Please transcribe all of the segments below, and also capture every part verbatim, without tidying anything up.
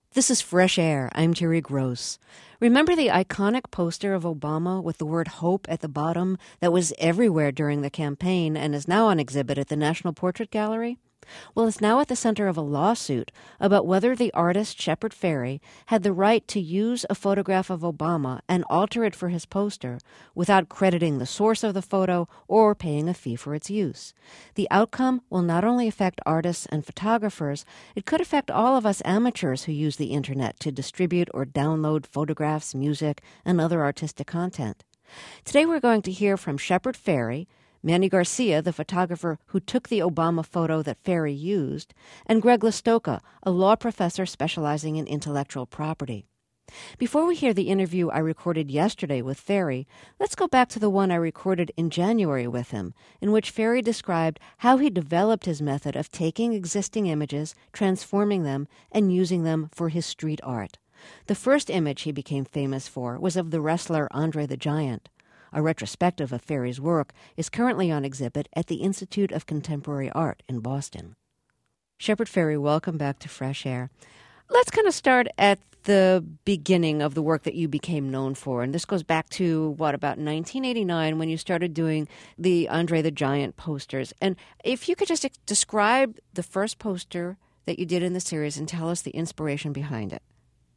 This is Fresh Air. I'm Terry Gross. Remember the iconic poster of Obama with the word hope at the bottom that was everywhere during the campaign and is now on exhibit at the National Portrait Gallery? Well, it's now at the center of a lawsuit about whether the artist Shepard Fairey had the right to use a photograph of Obama and alter it for his poster without crediting the source of the photo or paying a fee for its use. The outcome will not only affect artists and photographers, it could affect all of us amateurs who use the internet to distribute or download photographs, music, and other artistic content. Today we're going to hear from Shepard Fairey, Manny Garcia, the photographer who took the Obama photo that Fairey used, and Greg Listoka, a law professor specializing in intellectual property. Before we hear the interview I recorded yesterday with Fairey, let's go back to the one I recorded in January with him, in which Fairey described how he developed his method of taking existing images, transforming them, and using them for his street art. The first image he became famous for was of the wrestler Andre the Giant. A retrospective of Fairey's work is currently on exhibit at the Institute of Contemporary Art in Boston. Shepard Fairey, welcome back to Fresh Air. Let's kind of start at the beginning of the work that you became known for. And this goes back to, what, about nineteen eighty-nine when you started doing the Andre the Giant posters. And if you could just describe the first poster that you did in the series and tell us the inspiration behind it.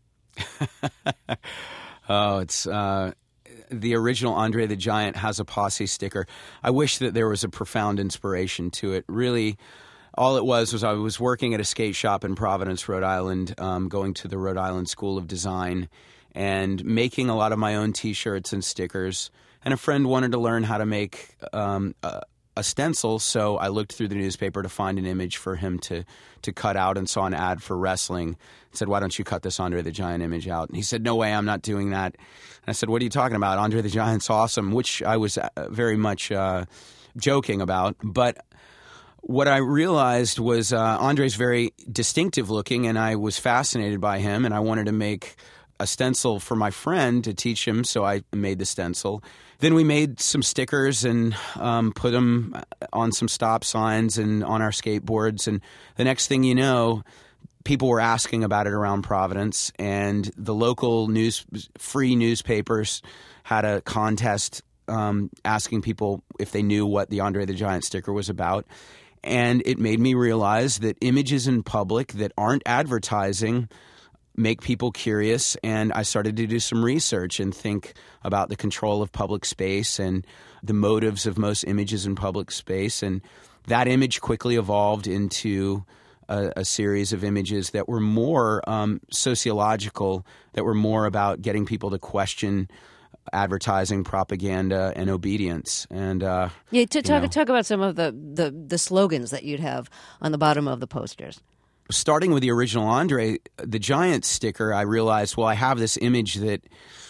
oh, it's... Uh... The original Andre the Giant has a posse sticker. I wish that there was a profound inspiration to it. Really, all it was was I was working at a skate shop in Providence, Rhode Island, um, going to the Rhode Island School of Design and making a lot of my own T-shirts and stickers. And a friend wanted to learn how to make um, a, a stencil, so I looked through the newspaper to find an image for him to, to cut out and saw an ad for wrestling. I said, why don't you cut this Andre the Giant image out? And he said, no way, I'm not doing that. And I said, what are you talking about? Andre the Giant's awesome, which I was very much uh, joking about. But what I realized was uh, Andre's very distinctive looking, and I was fascinated by him, and I wanted to make a stencil for my friend to teach him, so I made the stencil. Then we made some stickers and um, put them on some stop signs and on our skateboards. And the next thing you know, people were asking about it around Providence, and the local news, free newspapers had a contest um, asking people if they knew what the Andre the Giant sticker was about. And it made me realize that images in public that aren't advertising make people curious, and I started to do some research and think about the control of public space and the motives of most images in public space. And that image quickly evolved into a, a series of images that were more um, sociological, that were more about getting people to question advertising, propaganda, and obedience. And uh, yeah, to talk you know, talk about some of the, the, the slogans that you'd have on the bottom of the posters. Starting with the original Andre the Giant sticker, I realized, well, I have this image that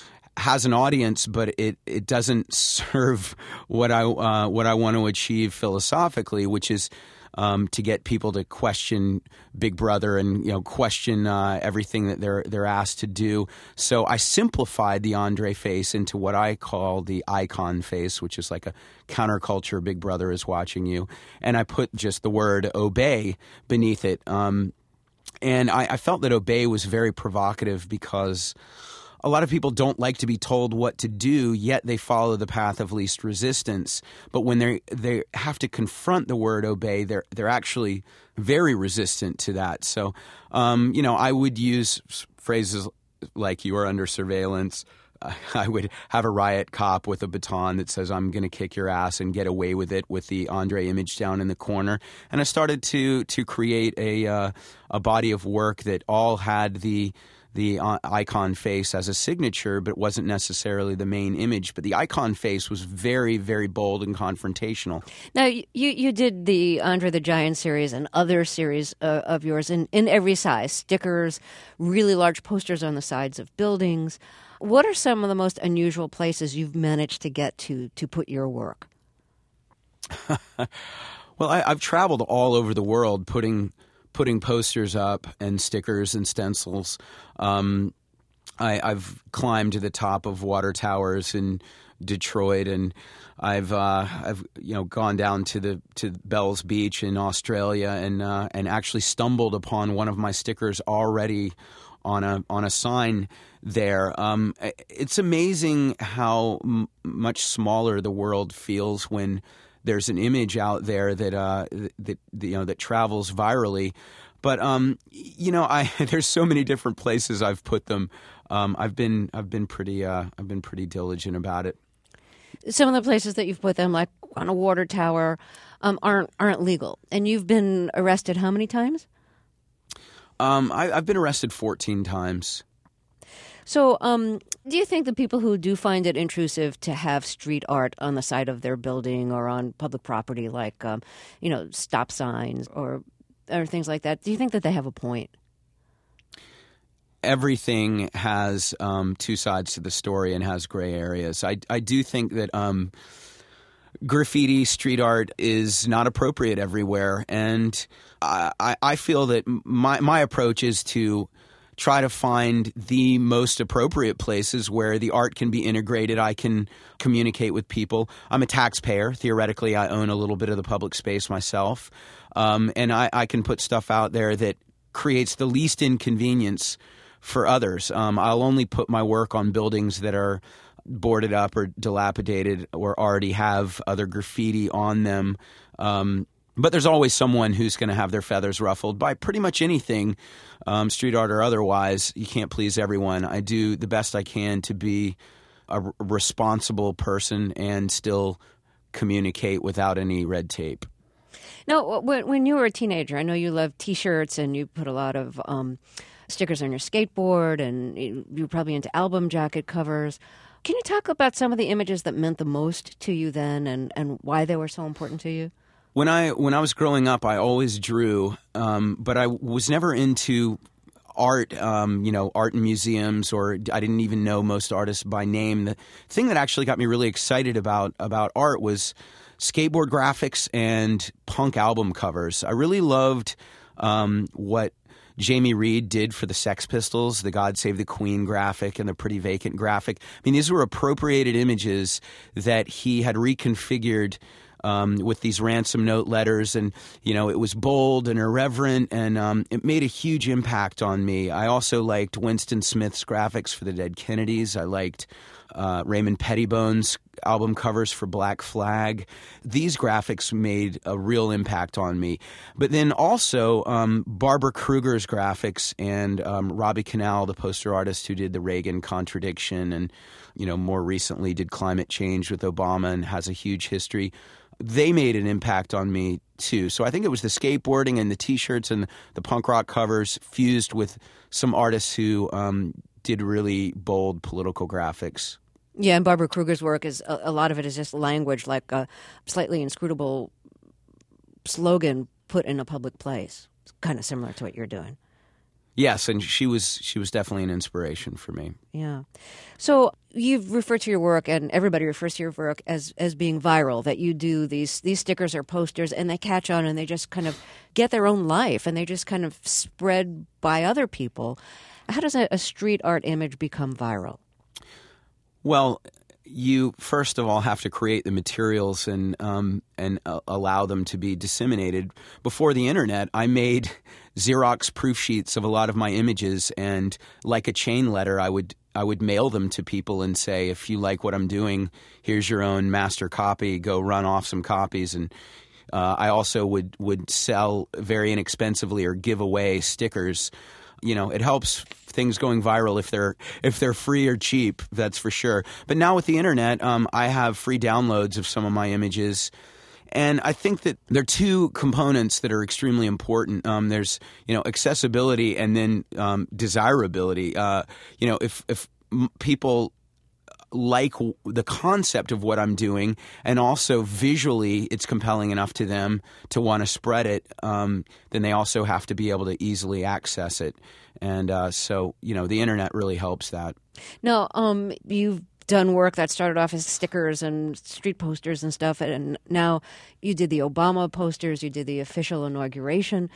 has an audience, but it, it doesn't serve what I uh, what I want to achieve philosophically, which is um, to get people to question Big Brother and you know question uh, everything that they're they're asked to do. So I simplified the Andre face into what I call the icon face, which is like a counterculture Big Brother is watching you, and I put just the word obey beneath it. Um, and I, I felt that obey was very provocative because a lot of people don't like to be told what to do, yet they follow the path of least resistance. But when they they have to confront the word obey, they're they're actually very resistant to that. So, um, you know, I would use phrases like "you are under surveillance." I would have a riot cop with a baton that says, I'm going to kick your ass and get away with it, with the Andre image down in the corner. And I started to to create a uh, a body of work that all had the the uh, icon face as a signature, but wasn't necessarily the main image. But the icon face was very, very bold and confrontational. Now, you, you did the Andre the Giant series and other series uh, of yours in, in every size, stickers, really large posters on the sides of buildings. What are some of the most unusual places you've managed to get to to put your work? Well, I, I've traveled all over the world putting putting posters up and stickers and stencils. Um, I, I've climbed to the top of water towers in Detroit, and I've uh, I've you know gone down to the to Bells Beach in Australia, and uh, and actually stumbled upon one of my stickers already on a on a sign there. Um, it's amazing how m- much smaller the world feels when there's an image out there that uh, that you know that travels virally. But um, you know, I there's so many different places I've put them. Um, I've been I've been pretty uh, I've been pretty diligent about it. Some of the places that you've put them, like on a water tower, um, aren't aren't legal. And you've been arrested how many times? Um, I, I've been arrested fourteen times. So, um, do you think the people who do find it intrusive to have street art on the side of their building or on public property, like um, you know, stop signs or or things like that, do you think that they have a point? Everything has um, two sides to the story and has gray areas. I, I do think that um, graffiti, street art is not appropriate everywhere. And I, I, I feel that my, my approach is to try to find the most appropriate places where the art can be integrated. I can communicate with people. I'm a taxpayer. Theoretically, I own a little bit of the public space myself. Um, and I, I can put stuff out there that creates the least inconvenience for others. Um, I'll only put my work on buildings that are boarded up or dilapidated or already have other graffiti on them. Um, but there's always someone who's going to have their feathers ruffled by pretty much anything, um, street art or otherwise. You can't please everyone. I do the best I can to be a r- responsible person and still communicate without any red tape. Now, when, when you were a teenager, I know you loved T-shirts and you put a lot of um, stickers on your skateboard, and you were probably into album jacket covers. Can you talk about some of the images that meant the most to you then, and, and why they were so important to you? When I when I was growing up, I always drew, um, but I was never into art, um, you know, art in museums, or I didn't even know most artists by name. The thing that actually got me really excited about about art was skateboard graphics and punk album covers. I really loved um, what Jamie Reed did for the Sex Pistols, the God Save the Queen graphic and the Pretty Vacant graphic. I mean, these were appropriated images that he had reconfigured um, with these ransom note letters, and you know, it was bold and irreverent, and um, it made a huge impact on me. I also liked Winston Smith's graphics for the Dead Kennedys. I liked uh, Raymond Pettibone's album covers for Black Flag. These graphics made a real impact on me. But then also um, Barbara Kruger's graphics and um, Robbie Canal, the poster artist who did the Reagan Contradiction and, you know, more recently did Climate Change with Obama and has a huge history. They made an impact on me too. So I think it was the skateboarding and the T-shirts and the punk rock covers fused with some artists who um, did really bold political graphics. Yeah, and Barbara Kruger's work is a, a lot of it is just language, like a slightly inscrutable slogan put in a public place. It's kind of similar to what you're doing. Yes, and she was she was definitely an inspiration for me. Yeah. So you've referred to your work, and everybody refers to your work as as being viral, that you do these these stickers or posters, and they catch on, and they just kind of get their own life, and they just kind of spread by other people. How does a, a street art image become viral? Well, you first of all have to create the materials and um, and uh, allow them to be disseminated. Before the internet, I made Xerox proof sheets of a lot of my images, and like a chain letter, I would I would mail them to people and say, if you like what I'm doing, here's your own master copy. Go run off some copies. And uh, I also would would sell very inexpensively or give away stickers. You know, it helps things going viral if they're if they're free or cheap, that's for sure. But now with the internet, um, I have free downloads of some of my images. And I think that there are two components that are extremely important. Um, there's, you know, accessibility and then um, desirability. Uh, you know, if if m- people like w- the concept of what I'm doing, and also visually it's compelling enough to them to want to spread it, um, then they also have to be able to easily access it. And uh, so, you know, the internet really helps that. Now, um, you've done work that started off as stickers and street posters and stuff, and now you did the Obama posters, you did the official inauguration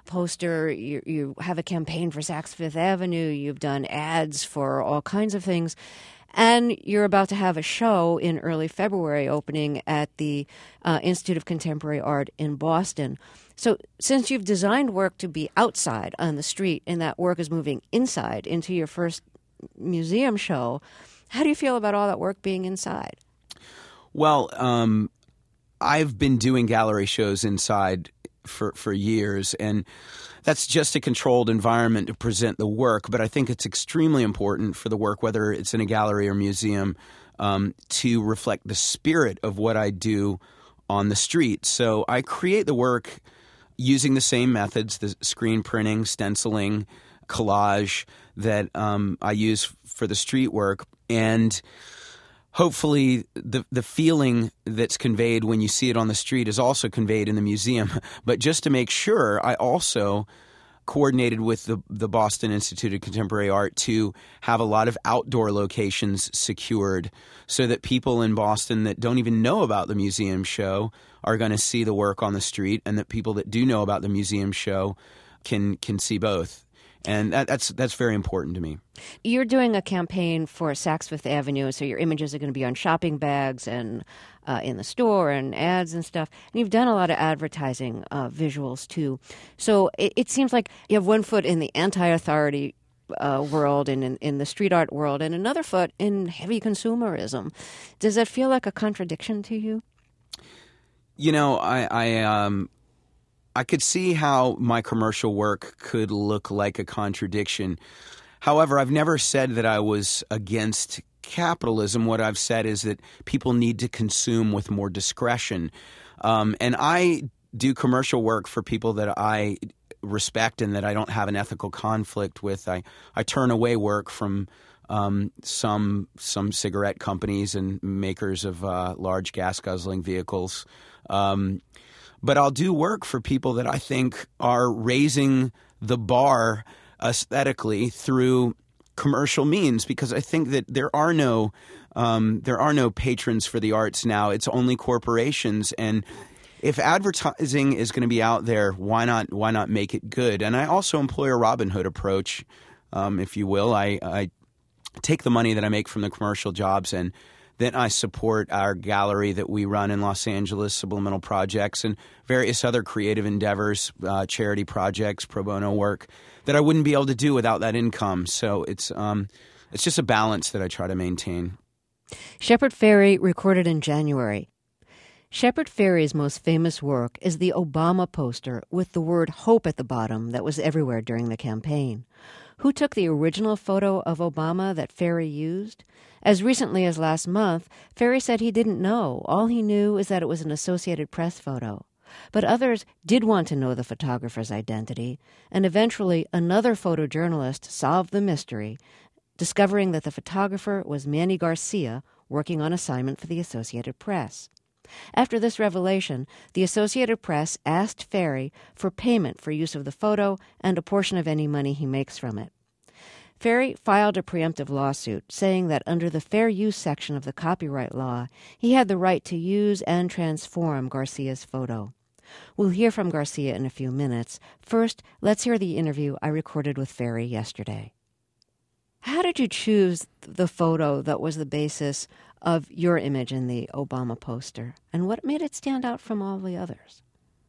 poster. You, you have a campaign for Saks Fifth Avenue. You've done ads for all kinds of things. And you're about to have a show in early February opening at the uh, Institute of Contemporary Art in Boston. So since you've designed work to be outside on the street and that work is moving inside into your first museum show, how do you feel about all that work being inside? Well, um, I've been doing gallery shows inside for, for years, and that's just a controlled environment to present the work. But I think it's extremely important for the work, whether it's in a gallery or museum, um, to reflect the spirit of what I do on the street. So I create the work using the same methods, the screen printing, stenciling, collage that um, I use for the street work. And hopefully the the feeling that's conveyed when you see it on the street is also conveyed in the museum. But just to make sure, I also coordinated with the, the Boston Institute of Contemporary Art to have a lot of outdoor locations secured so that people in Boston that don't even know about the museum show are going to see the work on the street, and that people that do know about the museum show can can see both. And that, that's that's very important to me. You're doing a campaign for Saks Fifth Avenue, so your images are going to be on shopping bags and uh, in the store and ads and stuff. And you've done a lot of advertising uh, visuals, too. So it, it seems like you have one foot in the anti-authority uh, world and in, in the street art world and another foot in heavy consumerism. Does that feel like a contradiction to you? You know, I... I um I could see how my commercial work could look like a contradiction. However, I've never said that I was against capitalism. What I've said is that people need to consume with more discretion. Um, and I do commercial work for people that I respect and that I don't have an ethical conflict with. I, I turn away work from um, some some cigarette companies and makers of uh, large gas-guzzling vehicles. Um But I'll do work for people that I think are raising the bar aesthetically through commercial means, because I think that there are no um, there are no patrons for the arts now. It's only corporations. And if advertising is going to be out there, why not why not make it good? And I also employ a Robin Hood approach, um, if you will. I, I take the money that I make from the commercial jobs, and then I support our gallery that we run in Los Angeles, Subliminal Projects, and various other creative endeavors, uh, charity projects, pro bono work that I wouldn't be able to do without that income. So it's um, it's just a balance that I try to maintain. Shepard Fairey recorded in January. Shepard Fairey's most famous work is the Obama poster with the word hope at the bottom that was everywhere during the campaign. Who took the original photo of Obama that Fairey used? As recently as last month, Fairey said he didn't know. All he knew is that it was an Associated Press photo. But others did want to know the photographer's identity, and eventually another photojournalist solved the mystery, discovering that the photographer was Manny Garcia, working on assignment for the Associated Press. After this revelation, the Associated Press asked Fairey for payment for use of the photo and a portion of any money he makes from it. Fairey filed a preemptive lawsuit, saying that under the fair use section of the copyright law, he had the right to use and transform Garcia's photo. We'll hear from Garcia in a few minutes. First, let's hear the interview I recorded with Fairey yesterday. How did you choose the photo that was the basis of your image in the Obama poster, and what made it stand out from all the others?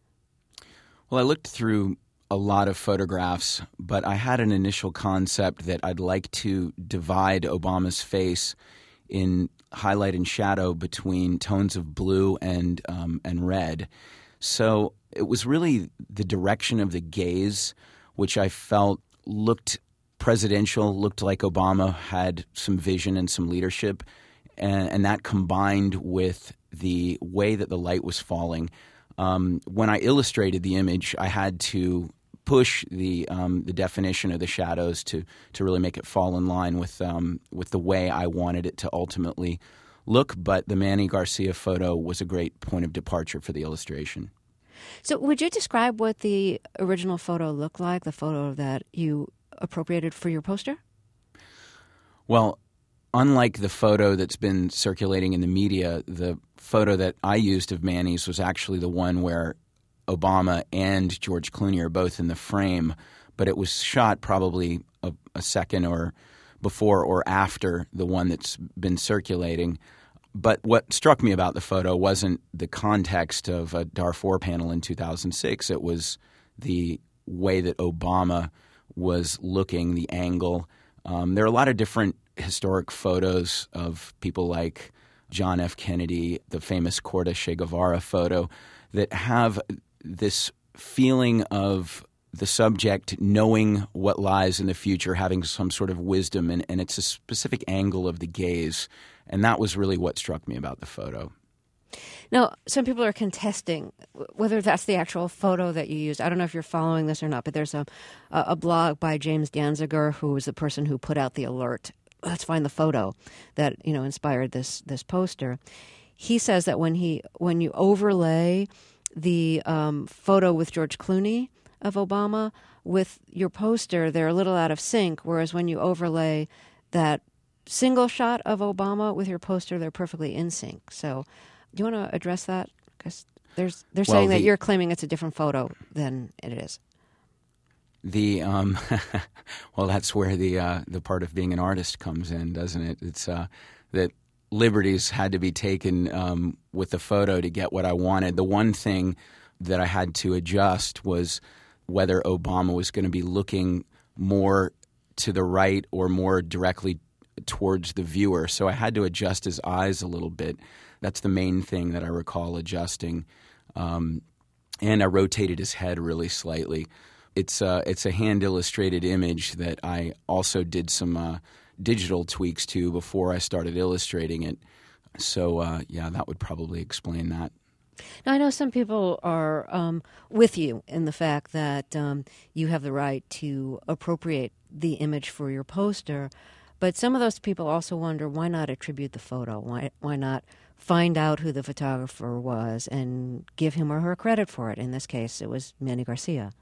Well, I looked through a lot of photographs, but I had an initial concept that I'd like to divide Obama's face in highlight and shadow between tones of blue and um, and red. So it was really the direction of the gaze, which I felt looked presidential, looked like Obama had some vision and some leadership, and, and that combined with the way that the light was falling. Um, when I illustrated the image, I had to push the um, the definition of the shadows to to really make it fall in line with um, with the way I wanted it to ultimately look. But the Manny Garcia photo was a great point of departure for the illustration. So would you describe what the original photo looked like, the photo that you appropriated for your poster? Well, unlike the photo that's been circulating in the media, the photo that I used of Manny's was actually the one where Obama and George Clooney are both in the frame, but it was shot probably a, a second or before or after the one that's been circulating. But what struck me about the photo wasn't the context of a Darfur panel in two thousand six. It was the way that Obama was looking, the angle. Um, there are a lot of different historic photos of people like John F. Kennedy, the famous Corda Che Guevara photo, that have this feeling of the subject knowing what lies in the future, having some sort of wisdom, and, and it's a specific angle of the gaze. And that was really what struck me about the photo. Now, some people are contesting whether that's the actual photo that you used. I don't know if you're following this or not, but there's a a blog by James Danziger, who was the person who put out the alert. Let's find the photo that, you know, inspired this this poster. He says that when he when you overlay the um, photo with George Clooney of Obama with your poster, they're a little out of sync, whereas when you overlay that single shot of Obama with your poster, they're perfectly in sync. So do you want to address that? Because there's they're well, saying the, that you're claiming it's a different photo than it is. The um, well, that's where the uh, the part of being an artist comes in, doesn't it? It's uh, that liberties had to be taken um, with the photo to get what I wanted. The one thing that I had to adjust was whether Obama was going to be looking more to the right or more directly towards the viewer. So I had to adjust his eyes a little bit. That's the main thing that I recall adjusting. Um, and I rotated his head really slightly. It's uh, it's a hand-illustrated image that I also did some uh, digital tweaks to before I started illustrating it. So, uh, yeah, that would probably explain that. Now, I know some people are um, with you in the fact that um, you have the right to appropriate the image for your poster, but some of those people also wonder, why not attribute the photo? Why, why not find out who the photographer was and give him or her credit for it? In this case, it was Manny Garcia.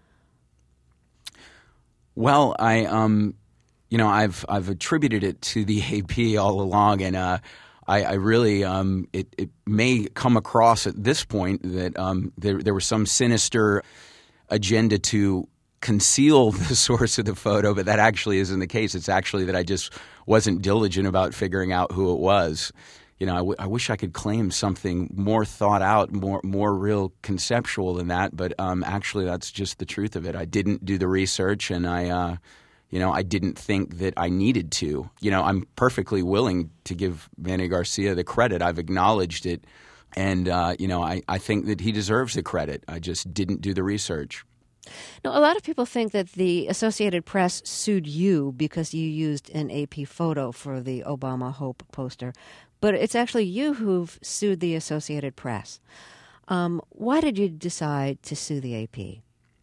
Well, I, um, you know, I've I've attributed it to the A P all along, and uh, I, I really, um, it, it may come across at this point that um, there there was some sinister agenda to conceal the source of the photo, but that actually isn't the case. It's actually that I just wasn't diligent about figuring out who it was. You know, I, w- I wish I could claim something more thought out, more more real conceptual than that, but um, actually that's just the truth of it. I didn't do the research, and I, uh, you know, I didn't think that I needed to. You know, I'm perfectly willing to give Manny Garcia the credit. I've acknowledged it, and, uh, you know, I, I think that he deserves the credit. I just didn't do the research. Now, a lot of people think that the Associated Press sued you because you used an A P photo for the Obama Hope poster, but it's actually you who've sued the Associated Press. Um, why did you decide to sue the A P?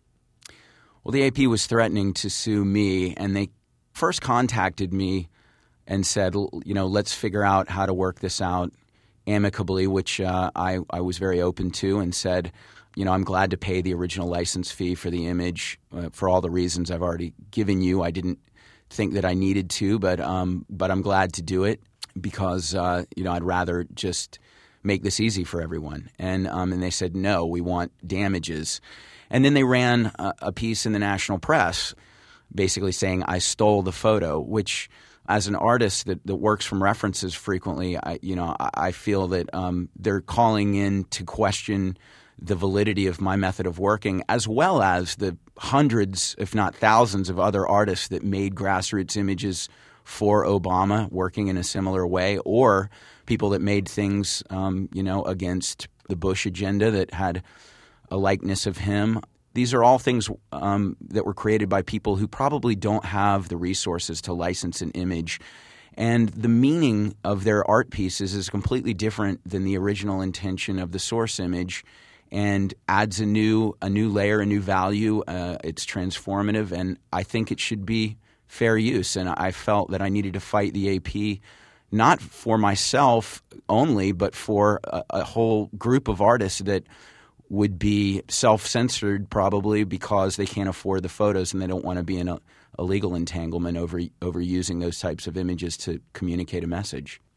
Well, the A P was threatening to sue me, and they first contacted me and said, you know, let's figure out how to work this out amicably, which uh, I, I was very open to, and said, you know, I'm glad to pay the original license fee for the image uh, for all the reasons I've already given you. I didn't think that I needed to, but um, but I'm glad to do it because, uh, you know, I'd rather just make this easy for everyone. And um, and they said, no, we want damages. And then they ran a, a piece in the national press basically saying I stole the photo, which as an artist that, that works from references frequently, I, you know, I, I feel that um, they're calling in to question the validity of my method of working, as well as the hundreds, if not thousands, of other artists that made grassroots images for Obama working in a similar way, or people that made things, um, you know, against the Bush agenda that had a likeness of him. These are all things um, that were created by people who probably don't have the resources to license an image. And the meaning of their art pieces is completely different than the original intention of the source image, and adds a new a new layer, a new value. Uh, it's transformative, and I think it should be fair use. And I felt that I needed to fight the A P, not for myself only, but for a, a whole group of artists that would be self-censored probably because they can't afford the photos and they don't want to be in a, a legal entanglement over over using those types of images to communicate a message.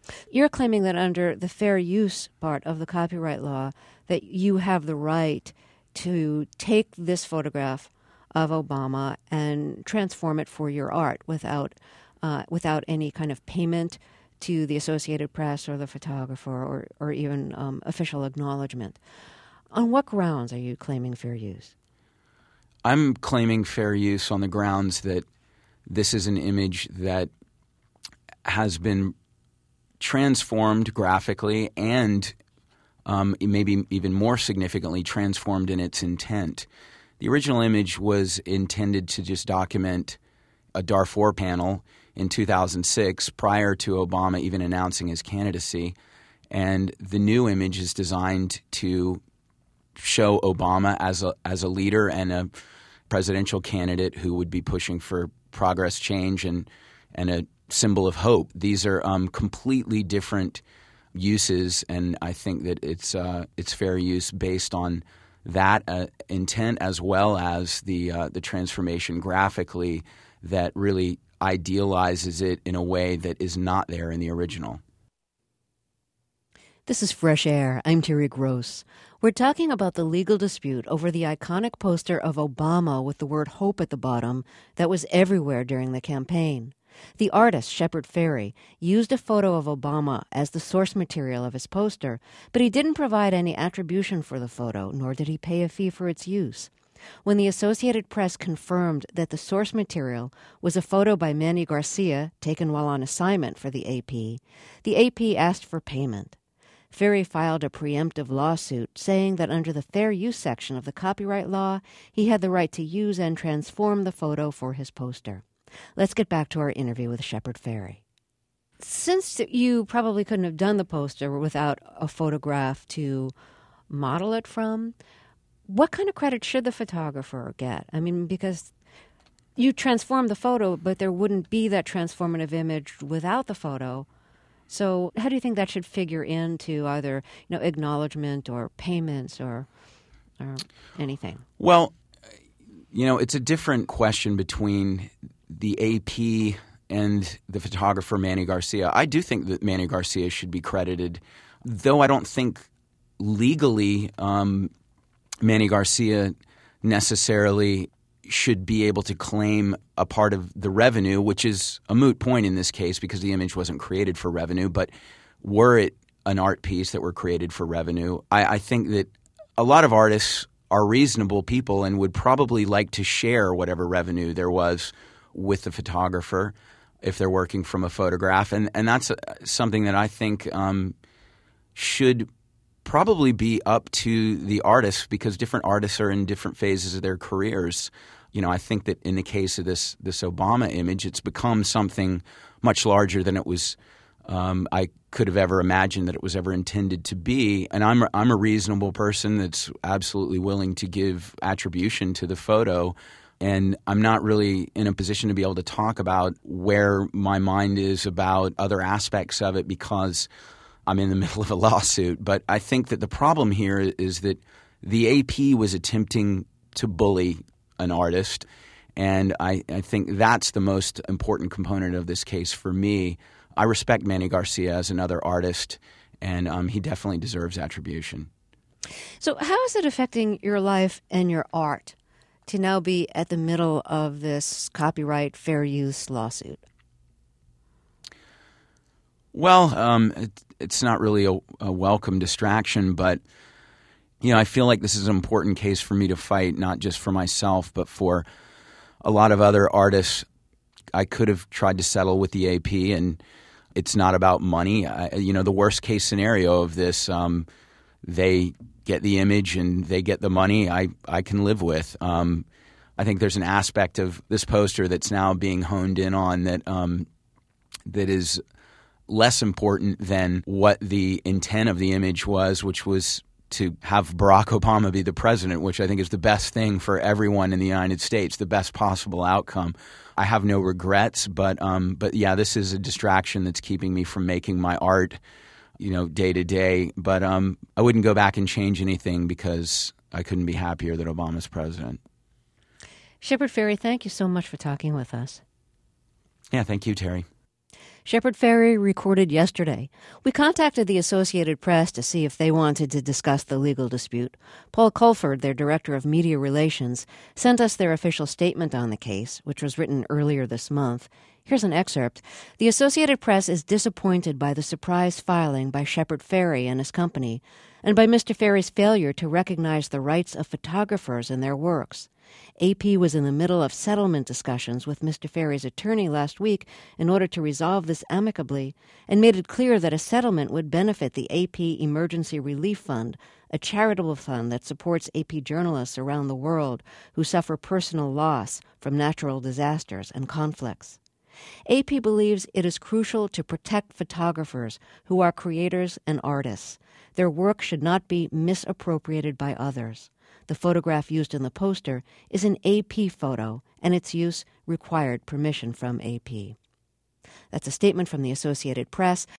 You're claiming that under the fair use part of the copyright law that you have the right to take this photograph of Obama and transform it for your art without uh, without any kind of payment to the Associated Press or the photographer or, or even um, official acknowledgement. On what grounds are you claiming fair use? I'm claiming fair use on the grounds that this is an image that has been transformed graphically and um, maybe even more significantly transformed in its intent. The original image was intended to just document a Darfur panel in two thousand six prior to Obama even announcing his candidacy. And the new image is designed to show Obama as a as a leader and a presidential candidate who would be pushing for progress, change, and and a symbol of hope. These are um, completely different uses, and I think that it's uh, it's fair use based on that uh, intent as well as the uh, the transformation graphically that really idealizes it in a way that is not there in the original. This is Fresh Air. I'm Terry Gross. We're talking about the legal dispute over the iconic poster of Obama with the word hope at the bottom that was everywhere during the campaign. The artist, Shepard Fairey, used a photo of Obama as the source material of his poster, but he didn't provide any attribution for the photo, nor did he pay a fee for its use. When the Associated Press confirmed that the source material was a photo by Manny Garcia taken while on assignment for the A P, the A P asked for payment. Fairey filed a preemptive lawsuit saying that under the fair use section of the copyright law, he had the right to use and transform the photo for his poster. Let's get back to our interview with Shepard Fairey. Since you probably couldn't have done the poster without a photograph to model it from, what kind of credit should the photographer get? I mean, because you transform the photo, but there wouldn't be that transformative image without the photo. So how do you think that should figure into either, you know, acknowledgement or payments or or anything? Well, you know, it's a different question between the A P and the photographer Manny Garcia. I do think that Manny Garcia should be credited, though I don't think legally um, Manny Garcia necessarily should be able to claim a part of the revenue, which is a moot point in this case because the image wasn't created for revenue. But were it an art piece that were created for revenue, I, I think that a lot of artists are reasonable people and would probably like to share whatever revenue there was with the photographer if they're working from a photograph. And, and that's something that I think um, should probably be up to the artists because different artists are in different phases of their careers. You know, I think that in the case of this this Obama image, it's become something much larger than it was um, I could have ever imagined that it was ever intended to be. And I'm I'm a reasonable person that's absolutely willing to give attribution to the photo. And I'm not really in a position to be able to talk about where my mind is about other aspects of it because I'm in the middle of a lawsuit. But I think that the problem here is that the A P was attempting to bully an artist. And I, I think that's the most important component of this case for me. I respect Manny Garcia as another artist, and um, he definitely deserves attribution. So how is it affecting your life and your art to now be at the middle of this copyright fair use lawsuit? Well, um, it, it's not really a, a welcome distraction, but you know, I feel like this is an important case for me to fight, not just for myself, but for a lot of other artists. I could have tried to settle with the A P, and it's not about money. I, you know, the worst case scenario of this, um, they get the image and they get the money, I, I can live with. Um, I think there's an aspect of this poster that's now being honed in on that um, that is less important than what the intent of the image was, which was to have Barack Obama be the president, which I think is the best thing for everyone in the United States, the best possible outcome. I have no regrets, but um, but yeah, this is a distraction that's keeping me from making my art, you know, day to day. But um, I wouldn't go back and change anything because I couldn't be happier that Obama's president. Shepard Fairey, thank you so much for talking with us. Yeah, thank you, Terry. Shepard Fairey recorded yesterday. We contacted the Associated Press to see if they wanted to discuss the legal dispute. Paul Culford, their director of media relations, sent us their official statement on the case, which was written earlier this month. Here's an excerpt. The Associated Press is disappointed by the surprise filing by Shepard Fairey and his company, and by Mister Fairey's failure to recognize the rights of photographers in their works. A P was in the middle of settlement discussions with Mister Fairey's attorney last week in order to resolve this amicably, and made it clear that a settlement would benefit the A P Emergency Relief Fund, a charitable fund that supports A P journalists around the world who suffer personal loss from natural disasters and conflicts. A P believes it is crucial to protect photographers who are creators and artists. Their work should not be misappropriated by others. The photograph used in the poster is an A P photo, and its use required permission from A P. That's a statement from the Associated Press.